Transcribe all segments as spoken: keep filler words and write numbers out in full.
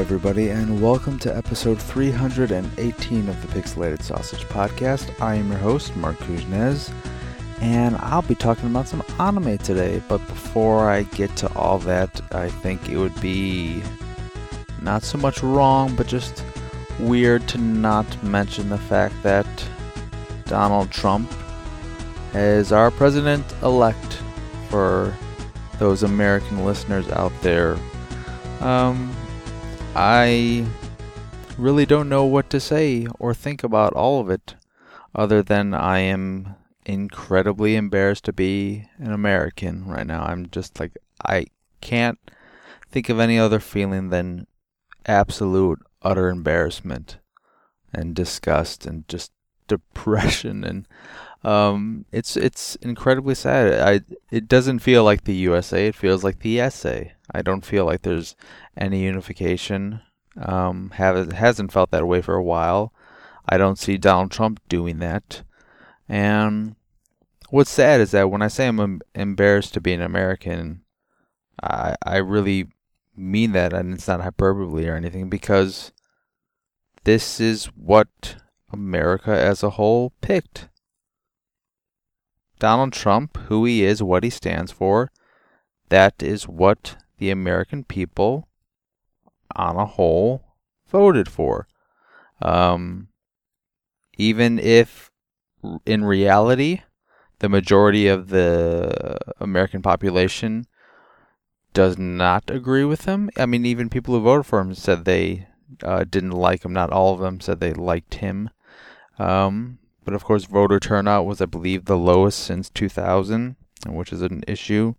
everybody, and welcome to episode three hundred eighteen of the Pixelated Sausage Podcast. I am your host, Mark Kuznez, and I'll be talking about some anime today. But before I get to all that, I think it would be not so much wrong, but just weird to not mention the fact that Donald Trump is our president-elect for those American listeners out there. Um... I really don't know what to say or think about all of it, other than I am incredibly embarrassed to be an American right now. I'm just like, I can't think of any other feeling than absolute, utter embarrassment and disgust and just depression. And um, it's it's incredibly sad. I It doesn't feel like the U S A, it feels like the S A. I don't feel like there's any unification. Um, have, hasn't felt that way for a while. I don't see Donald Trump doing that. And what's sad is that when I say I'm em- embarrassed to be an American, I I really mean that, and it's not hyperbole or anything, because this is what America as a whole picked. Donald Trump, who he is, what he stands for, that is what the American people on a whole voted for. Um, even if in reality the majority of the American population does not agree with him. I mean, even people who voted for him said they uh, didn't like him. Not all of them said they liked him. Um, but of course, voter turnout was, I believe, the lowest since two thousand, which is an issue.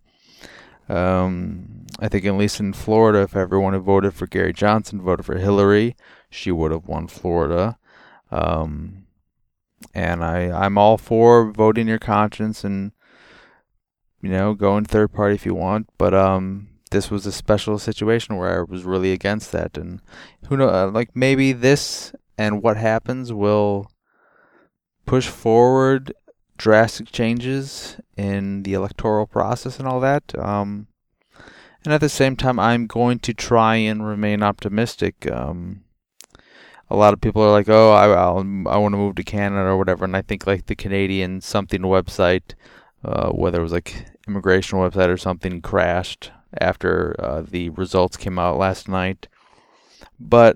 Um, I think at least in Florida, if everyone had voted for Gary Johnson, voted for Hillary, she would have won Florida. Um, and I, I'm all for voting your conscience and, you know, going third party if you want. But um, this was a special situation where I was really against that. And who knows, like maybe this and what happens will push forward drastic changes in the electoral process and all that. Um, and at the same time, I'm going to try and remain optimistic. Um, a lot of people are like, oh, I I'll, I want to move to Canada or whatever. And I think like the Canadian something website, uh, whether it was like immigration website or something, crashed after uh, the results came out last night. But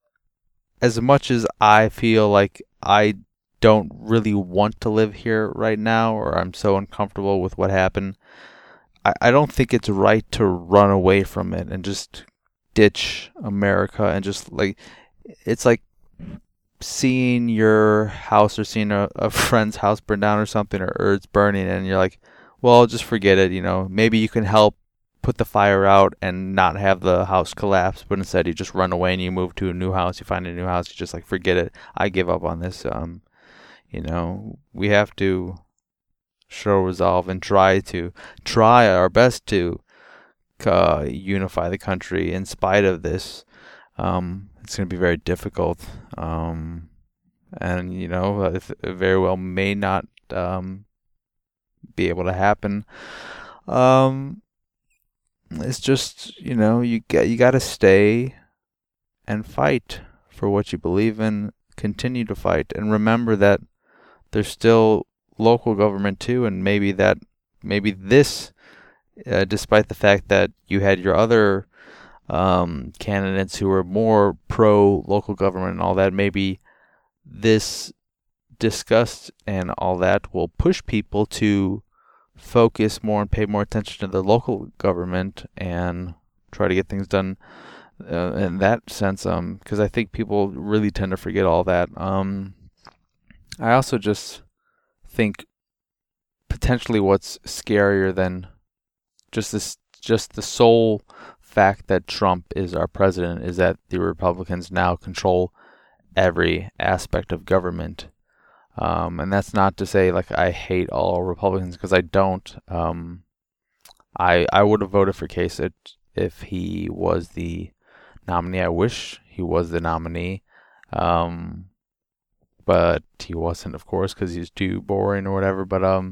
as much as I feel like I don't really want to live here right now, or I'm so uncomfortable with what happened, I, I don't think it's right to run away from it and just ditch America and just like, it's like seeing your house or seeing a, a friend's house burn down or something, or, or it's burning, and you're like, well, just forget it, you know, maybe you can help put the fire out and not have the house collapse, but instead you just run away and you move to a new house, you find a new house, you just like, forget it, I give up on this. Um, You know, we have to show resolve and try to try our best to uh, unify the country in spite of this. Um, it's going to be very difficult, um, and you know, it very well may not um, be able to happen. Um, it's just, you know, you get you got to stay and fight for what you believe in. Continue to fight, and remember that there's still local government too, and maybe that, maybe this, uh, despite the fact that you had your other um, candidates who were more pro local government and all that, maybe this disgust and all that will push people to focus more and pay more attention to the local government and try to get things done uh, in that sense. Um, because I think people really tend to forget all that. Um. I also just think potentially what's scarier than just this, just the sole fact that Trump is our president, is that the Republicans now control every aspect of government. Um, and that's not to say like I hate all Republicans, because I don't. Um, I I would have voted for Kasich if he was the nominee. I wish he was the nominee. Um, But he wasn't, of course, because he's too boring or whatever. But um,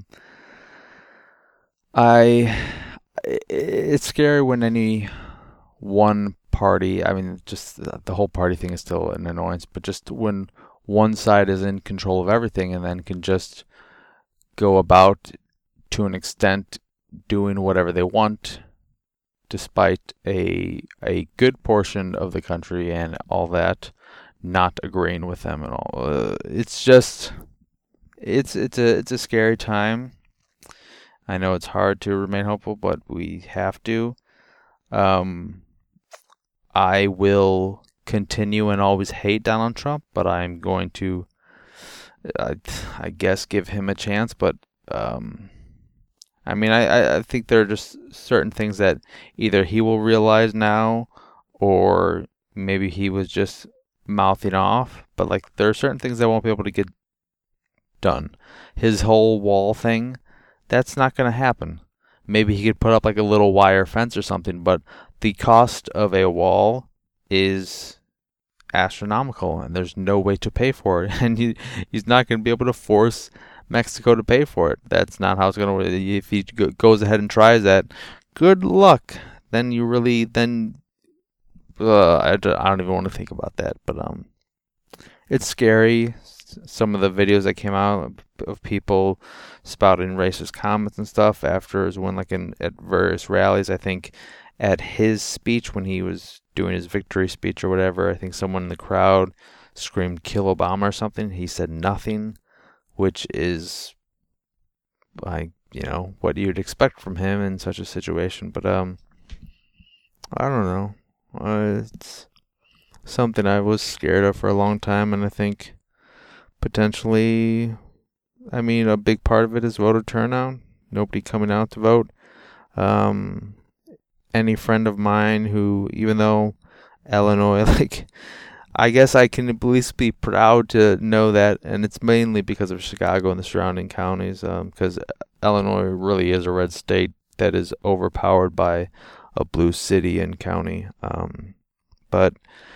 I, it's scary when any one party, I mean, just the whole party thing is still an annoyance, but just when one side is in control of everything and then can just go about to an extent doing whatever they want, despite a a good portion of the country and all that not agreeing with them and all. Uh, it's just it's it's a it's a scary time. I know it's hard to remain hopeful, but we have to. Um, I will continue and always hate Donald Trump, but I'm going to, I, I guess, give him a chance. But um, I mean, I, I think there are just certain things that either he will realize now, or maybe he was just mouthing off. But like, there are certain things that won't be able to get done. His whole wall thing, that's not going to happen. Maybe he could put up like a little wire fence or something, but the cost of a wall is astronomical, and there's no way to pay for it. And he, he's not going to be able to force Mexico to pay for it. That's not how it's going to work. If he go, goes ahead and tries that, good luck. Then you really, then, uh, I, I don't even want to think about that. But um, it's scary. Some of the videos that came out of people spouting racist comments and stuff after his win, like in at various rallies. I think at his speech when he was doing his victory speech or whatever, I think someone in the crowd screamed "Kill Obama" or something. He said nothing, which is like, you know, what you'd expect from him in such a situation. But um, I don't know. Uh, it's something I was scared of for a long time, and I think potentially, I mean, a big part of it is voter turnout. Nobody coming out to vote. Um, any friend of mine who, even though Illinois, like, I guess I can at least be proud to know that, and it's mainly because of Chicago and the surrounding counties, because um, Illinois really is a red state that is overpowered by a blue city and county. Um, but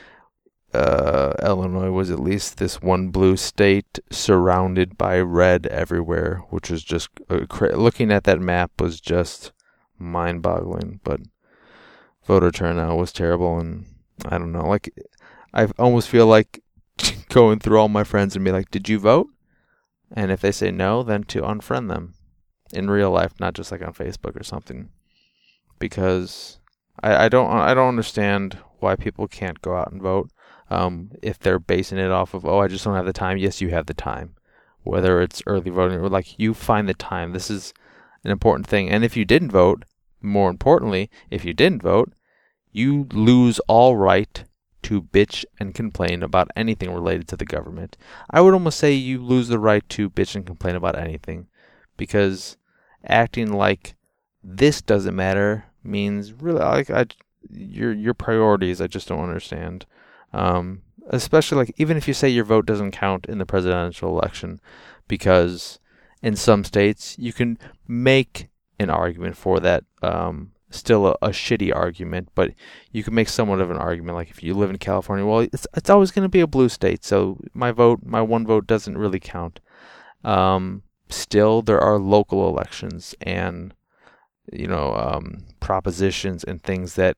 Uh, Illinois was at least this one blue state surrounded by red everywhere, which was just uh, cra- looking at that map was just mind-boggling. But voter turnout was terrible, and I don't know. Like, I almost feel like going through all my friends and be like, "Did you vote?" And if they say no, then to unfriend them in real life, not just like on Facebook or something, because I, I don't I don't understand why people can't go out and vote. Um, if they're basing it off of, oh, I just don't have the time. Yes, you have the time. Whether it's early voting or like, you find the time. This is an important thing. And if you didn't vote, more importantly, if you didn't vote, you lose all right to bitch and complain about anything related to the government. I would almost say you lose the right to bitch and complain about anything, because acting like this doesn't matter means really like I, your your priorities. I just don't understand. Um, especially like even if you say your vote doesn't count in the presidential election, because in some states you can make an argument for that. Um, still a, a shitty argument, but you can make somewhat of an argument. Like if you live in California, well, it's it's always going to be a blue state, so my vote, my one vote, doesn't really count. Um, still, there are local elections and you know um, propositions and things that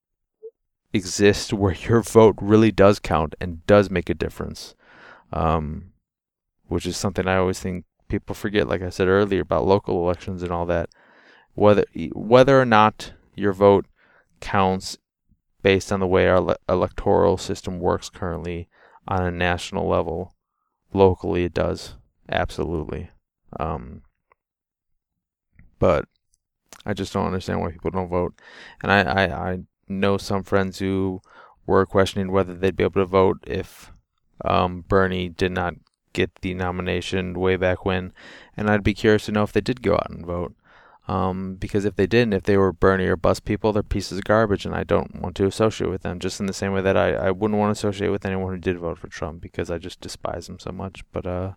exist where your vote really does count and does make a difference, um, which is something I always think people forget. Like I said earlier about local elections and all that, whether whether or not your vote counts based on the way our le- electoral system works currently on a national level, locally it does, absolutely. Um, but I just don't understand why people don't vote, and I, I, I know some friends who were questioning whether they'd be able to vote if um, Bernie did not get the nomination way back when, and I'd be curious to know if they did go out and vote, um, because if they didn't, if they were Bernie or bust people, they're pieces of garbage, and I don't want to associate with them, just in the same way that I, I wouldn't want to associate with anyone who did vote for Trump, because I just despise him so much. But uh,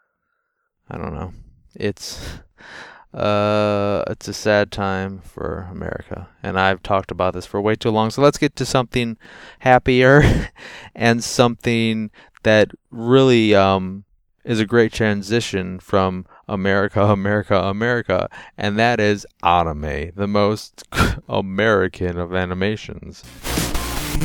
I don't know. It's Uh, it's a sad time for America, and I've talked about this for way too long. So let's get to something happier and something that really um is a great transition from America, America, America, and that is anime, the most American of animations.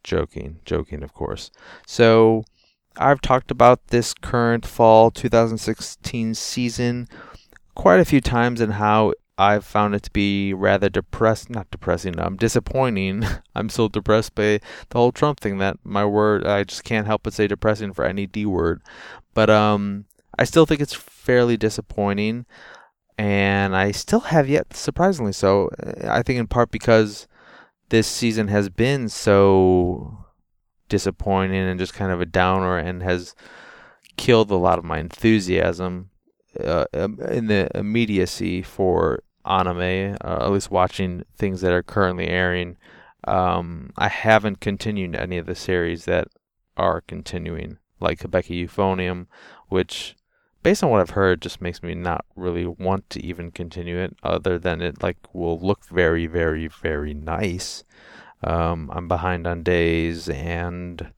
joking, joking, of course. So I've talked about this current fall two thousand sixteen season quite a few times and how I've found it to be rather depressed, not depressing, um, disappointing. I'm so depressed by the whole Trump thing that my word, I just can't help but say depressing for any D word. But um, I still think it's fairly disappointing, and I still have yet, surprisingly so, I think in part because this season has been so disappointing and just kind of a downer and has killed a lot of my enthusiasm uh, in the immediacy for anime, uh, at least watching things that are currently airing. Um, I haven't continued any of the series that are continuing, like Hibiki Euphonium, which, based on what I've heard, just makes me not really want to even continue it, other than it like will look very, very, very nice. Um, I'm behind on days, and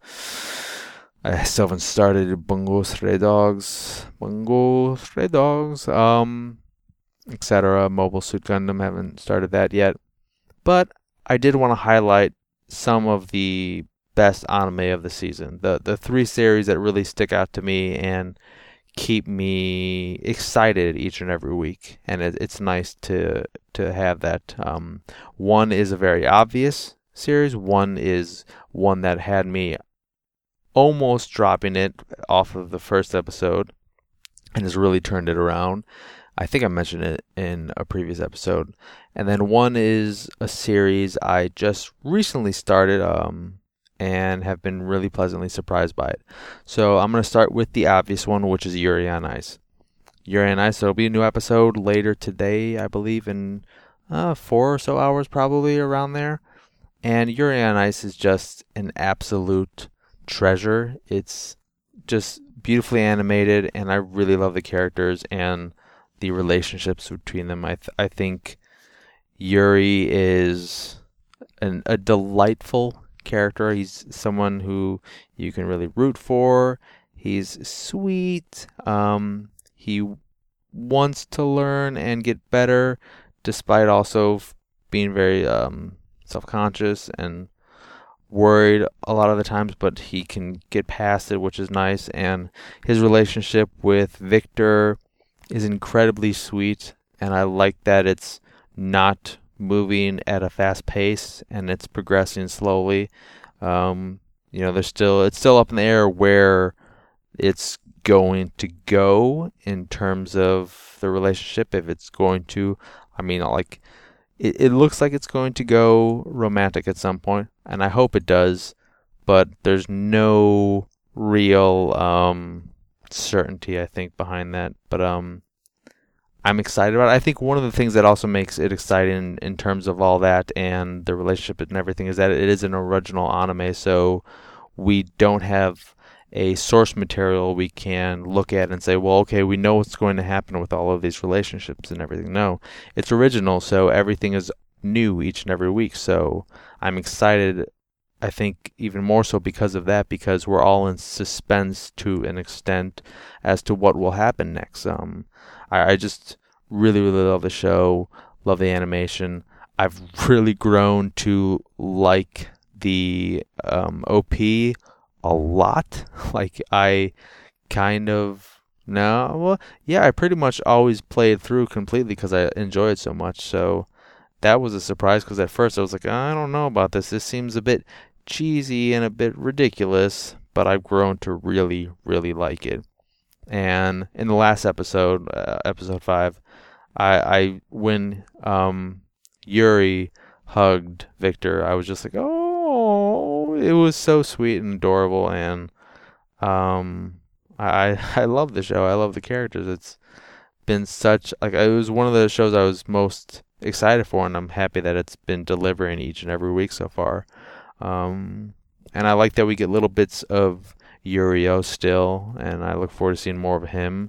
I still haven't started Bungo Stray Dogs, Bungo Stray Dogs, um, et cetera. Mobile Suit Gundam, haven't started that yet. But I did want to highlight some of the best anime of the season. The the three series that really stick out to me and keep me excited each and every week. And it, it's nice to to have that. Um, one is a very obvious series. One is one that had me almost dropping it off of the first episode and has really turned it around. I think I mentioned it in a previous episode. And then one is a series I just recently started um, and have been really pleasantly surprised by it. So I'm going to start with the obvious one, which is Yuri on Ice. Yuri on Ice, there'll be a new episode later today, I believe, in uh, four or so hours, probably around there. And Yuri on Ice is just an absolute treasure. It's just beautifully animated, and I really love the characters and the relationships between them. I th- I think Yuri is an, a delightful character. He's someone who you can really root for. He's sweet. Um, he wants to learn and get better, despite also being very um, self-conscious and worried a lot of the times, but he can get past it, which is nice. And his relationship with Victor is incredibly sweet, and I like that it's not moving at a fast pace and it's progressing slowly. Um, you know, there's still it's still up in the air where it's going to go in terms of the relationship. If it's going to, I mean, like it, it looks like it's going to go romantic at some point, and I hope it does. But there's no real um, certainty, I think, behind that. But um, I'm excited about it. I think one of the things that also makes it exciting in terms of all that and the relationship and everything is that it is an original anime, so we don't have a source material we can look at and say, well, okay, we know what's going to happen with all of these relationships and everything. No, it's original, so everything is new each and every week. So I'm excited, I think, even more so because of that, because we're all in suspense to an extent as to what will happen next. Um, I, I just really, really love the show, love the animation. I've really grown to like the um, O P a lot. Like, I kind of, no, well, yeah, I pretty much always play it through completely because I enjoy it so much. So that was a surprise, because at first I was like, I don't know about this. This seems a bit cheesy and a bit ridiculous, but I've grown to really, really like it. And in the last episode, uh, episode five, I, I when um, Yuri hugged Victor, I was just like, oh, it was so sweet and adorable, and um, I I love the show. I love the characters. It's been such like it was one of the shows I was most excited for, and I'm happy that it's been delivering each and every week so far. Um, and I like that we get little bits of Yurio still, and I look forward to seeing more of him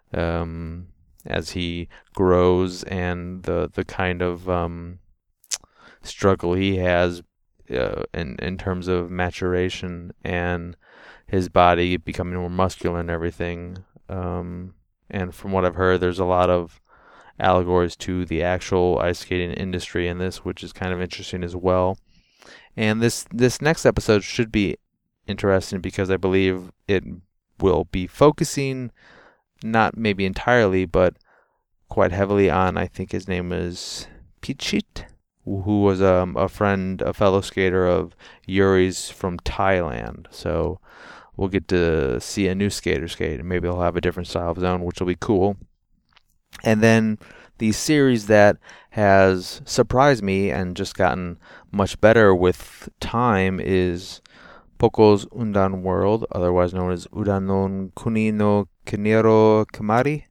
um, as he grows, and the the kind of um, struggle he has uh, in in terms of maturation and his body becoming more muscular and everything. Um, and from what I've heard, there's a lot of allegories to the actual ice skating industry in this, which is kind of interesting as well. And this, this next episode should be interesting because I believe it will be focusing, not maybe entirely, but quite heavily on, I think his name is Pichit, who was um, a friend, a fellow skater of Yuri's from Thailand. So we'll get to see a new skater skate, and maybe he'll have a different style of his own, which will be cool. And then the series that has surprised me and just gotten much better with time is Poco's Undan World, otherwise known as Udanon Kuni no Kenero Kamari.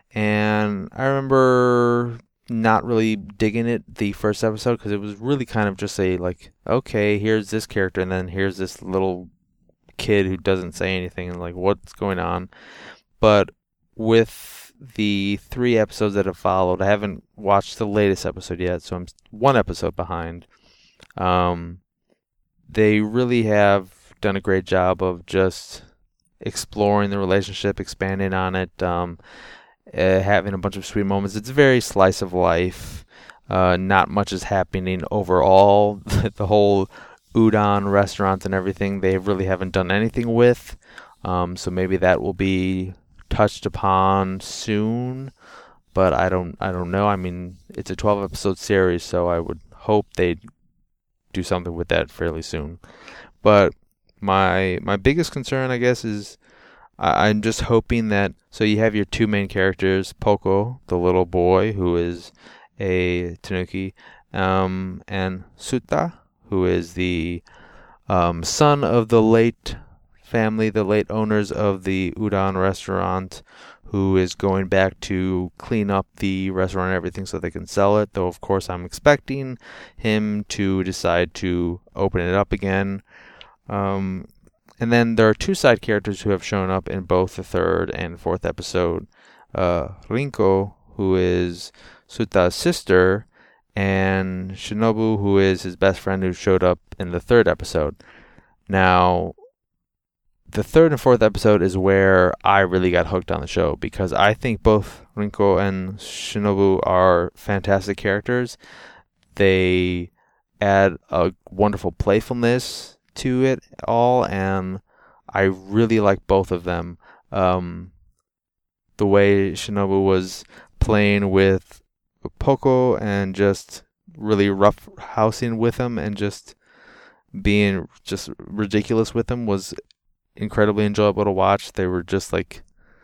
And I remember not really digging it the first episode because it was really kind of just a like, okay, here's this character and then here's this little kid who doesn't say anything and like, what's going on? But with the three episodes that have followed, I haven't watched the latest episode yet, so I'm one episode behind. Um, they really have done a great job of just exploring the relationship, expanding on it, um, uh, having a bunch of sweet moments. It's very slice of life. Uh, not much is happening overall. The whole udon restaurant and everything, they really haven't done anything with. Um, so maybe that will be touched upon soon, but I don't I don't know. I mean, it's a twelve episode series, so I would hope they do something with that fairly soon. But my my biggest concern, I guess, is I, I'm just hoping that, so you have your two main characters, Poco, the little boy who is a tanuki, um, and Sutta, who is the um, son of the late family, the late owners of the udon restaurant, who is going back to clean up the restaurant and everything so they can sell it. Though, of course, I'm expecting him to decide to open it up again. Um, and then there are two side characters who have shown up in both the third and fourth episode. Uh, Rinko, who is Sutta's sister, and Shinobu, who is his best friend who showed up in the third episode. Now, the third and fourth episode is where I really got hooked on the show because I think both Rinko and Shinobu are fantastic characters. They add a wonderful playfulness to it all, and I really like both of them. Um, the way Shinobu was playing with Poco and just really rough housing with him and just being just ridiculous with him was incredibly enjoyable to watch. They were just like,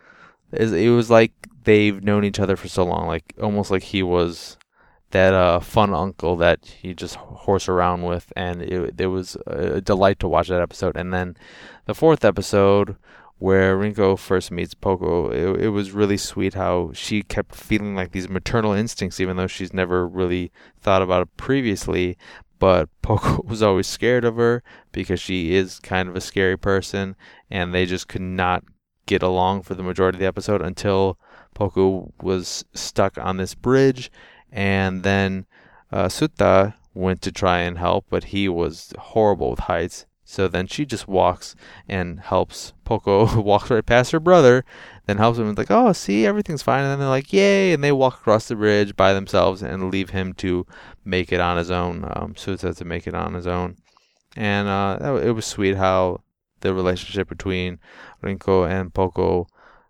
it was like they've known each other for so long, like almost like he was that uh, fun uncle that he just horse around with, and it, it was a delight to watch that episode. And then the fourth episode, where Rinko first meets Poco, it, it was really sweet how she kept feeling like these maternal instincts, even though she's never really thought about it previously. But Poco was always scared of her because she is kind of a scary person, and they just could not get along for the majority of the episode until Poco was stuck on this bridge, and then uh, Sutta went to try and help, but he was horrible with heights. So then she just walks and helps Poco, walks right past her brother, then helps him and like, oh, see, everything's fine. And then they're like, yay, and they walk across the bridge by themselves and leave him to make it on his own, um, Sutta to make it on his own. And uh, that, it was sweet how the relationship between Rinko and Poco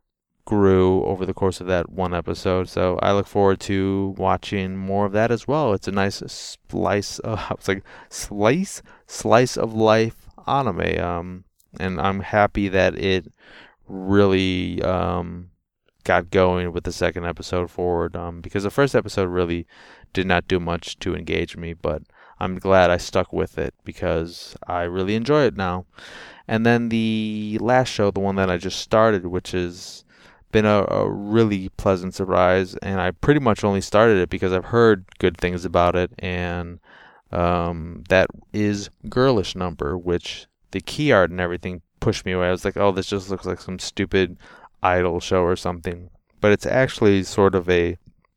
grew over the course of that one episode. So I look forward to watching more of that as well. It's a nice slice of, I was like, slice? Slice of life anime, um, and I'm happy that it really um, got going with the second episode forward, um, because the first episode really did not do much to engage me, but I'm glad I stuck with it because I really enjoy it now. And then the last show, the one that I just started, which has been a, a really pleasant surprise, and I pretty much only started it because I've heard good things about it, and Um, that is Girlish Number, which the key art and everything pushed me away. I was like, oh, this just looks like some stupid idol show or something. But it's actually sort of a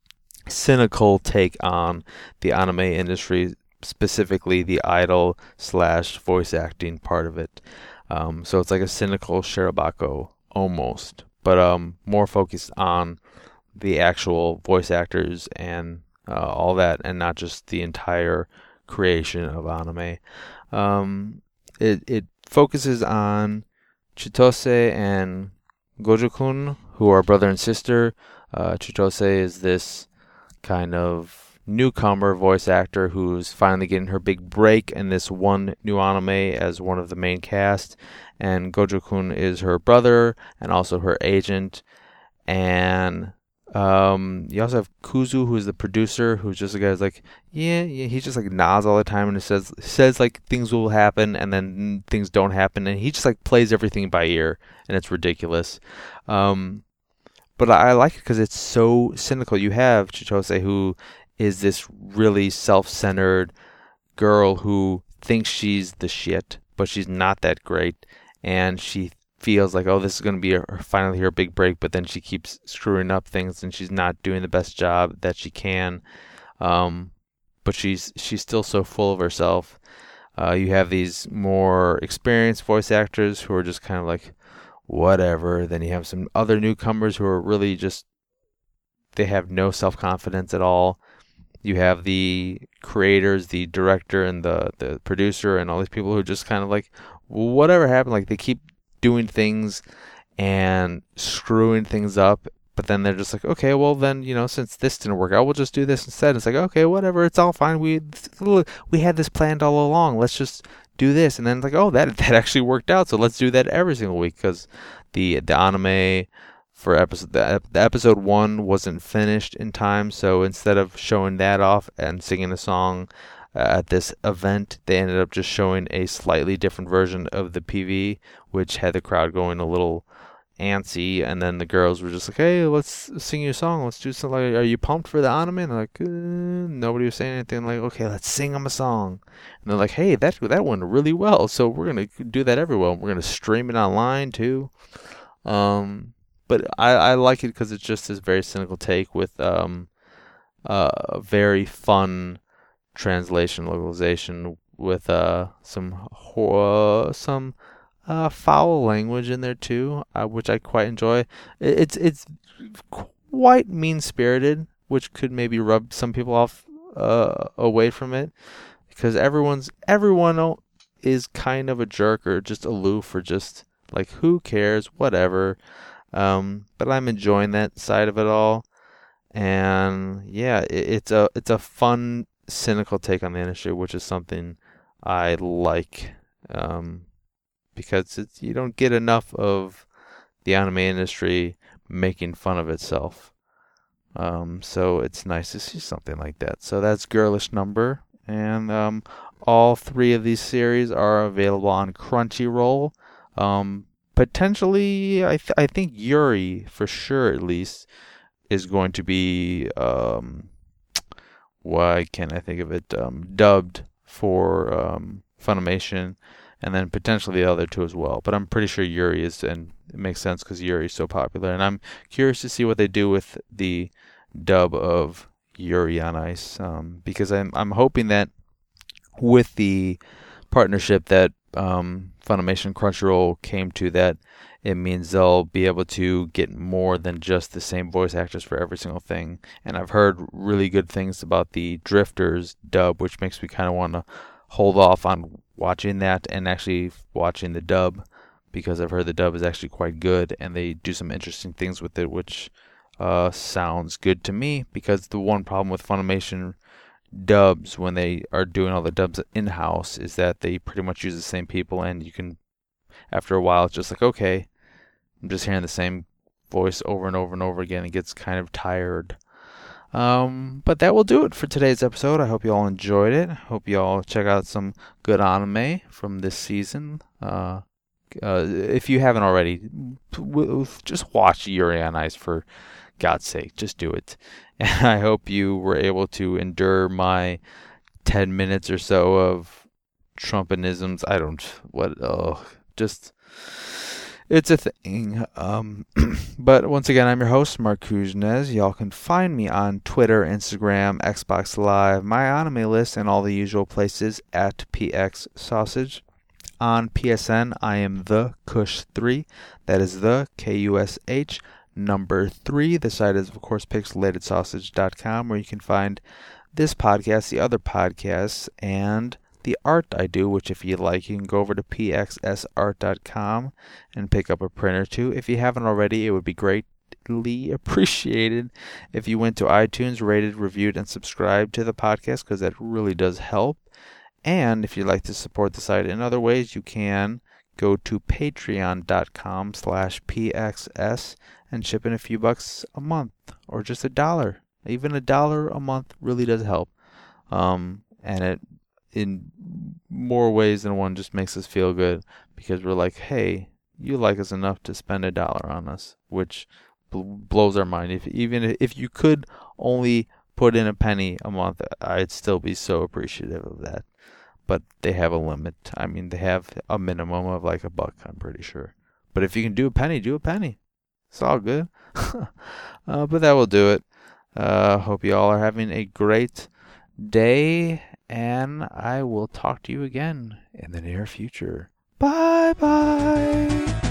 cynical take on the anime industry, specifically the idol slash voice acting part of it. Um, so it's like a cynical Shirobako almost, but um, more focused on the actual voice actors and uh, all that, and not just the entire creation of anime. Um, it it focuses on Chitose and Gojo-kun, who are brother and sister. Uh, Chitose is this kind of newcomer voice actor who's finally getting her big break in this one new anime as one of the main cast. And Gojo-kun is her brother and also her agent. And um, you also have Kuzu, who's the producer, who's just a guy who's like, yeah, yeah, he just like nods all the time and he says says like things will happen and then things don't happen, and he just like plays everything by ear, and it's ridiculous. Um, but I, I like it because it's so cynical. You have Chitose, who is this really self-centered girl who thinks she's the shit, but she's not that great, and she feels like, oh, this is going to be her, finally her big break, but then she keeps screwing up things and she's not doing the best job that she can. Um, but she's she's still so full of herself. Uh, you have these more experienced voice actors who are just kind of like, whatever. Then you have some other newcomers who are really just, they have no self-confidence at all. You have the creators, the director, and the, the producer, and all these people who are just kind of like, whatever happened, like they keep doing things and screwing things up, but then they're just like, okay, well then, you know, since this didn't work out, we'll just do this instead. It's like, okay, whatever, it's all fine. We we had this planned all along. Let's just do this, and then it's like, oh, that that actually worked out, so let's do that every single week, because the the anime for episode the, the episode one wasn't finished in time, so instead of showing that off and singing a song Uh, at this event, they ended up just showing a slightly different version of the P V, which had the crowd going a little antsy, and then the girls were just like, hey, let's sing you a song, let's do something. Like, are you pumped for the anime? And they're like, uh, nobody was saying anything. Like, okay, let's sing them a song. And they're like, hey, that that went really well, so we're going to do that everywhere. We're going to stream it online too. Um, but I, I like it because it's just this very cynical take with um, uh, very fun translation localization with uh some uh, some uh foul language in there too, uh, which I quite enjoy. It's it's quite mean spirited, which could maybe rub some people off uh away from it, because everyone's everyone is kind of a jerk or just aloof or just like, who cares, whatever. Um, but I'm enjoying that side of it all, and yeah, it, it's a it's a fun cynical take on the industry, which is something I like, um, because it's, you don't get enough of the anime industry making fun of itself. Um, so it's nice to see something like that. So that's Girlish Number, and um, all three of these series are available on Crunchyroll. Um, potentially, I th- I think Yuri, for sure at least, is going to be um. Why can't I think of it? Um, dubbed for um, Funimation, and then potentially the other two as well. But I'm pretty sure Yuri is, and it makes sense because Yuri is so popular. And I'm curious to see what they do with the dub of Yuri on Ice, um, because I'm I'm hoping that with the partnership that um, Funimation Crunchyroll came to, that it means they'll be able to get more than just the same voice actors for every single thing. And I've heard really good things about the Drifters dub, which makes me kind of want to hold off on watching that and actually watching the dub, because I've heard the dub is actually quite good and they do some interesting things with it, which uh, sounds good to me, because the one problem with Funimation dubs when they are doing all the dubs in-house is that they pretty much use the same people, and you can, after a while, it's just like, okay, I'm just hearing the same voice over and over and over again. It gets kind of tired. Um, but that will do it for today's episode. I hope you all enjoyed it. Hope you all check out some good anime from this season. Uh, uh, if you haven't already, just watch Yuri on Ice, for God's sake. Just do it. And I hope you were able to endure my ten minutes or so of Trumpinisms. I don't, what, oh, just, it's a thing. Um, but once again, I'm your host, Mark Kuznez. Y'all can find me on Twitter, Instagram, Xbox Live, my anime list, and all the usual places at P X Sausage. On P S N, I am the Kush three. That is the K U S H number three. The site is, of course, pixelated sausage dot com, where you can find this podcast, the other podcasts, and the art I do, which if you like, you can go over to p x s art dot com and pick up a print or two. If you haven't already, it would be greatly appreciated if you went to iTunes, rated, reviewed, and subscribed to the podcast, because that really does help. And if you'd like to support the site in other ways, you can go to patreon.com slash pxs and chip in a few bucks a month, or just a dollar. Even a dollar a month really does help. Um, and it, in more ways than one, just makes us feel good, because we're like, hey, you like us enough to spend a dollar on us, which bl- blows our mind. If even if you could only put in a penny a month, I'd still be so appreciative of that. But they have a limit. I mean, they have a minimum of like a buck, I'm pretty sure. But if you can do a penny, do a penny. It's all good. uh, but that will do it. Uh, hope you all are having a great day, and I will talk to you again in the near future. Bye bye.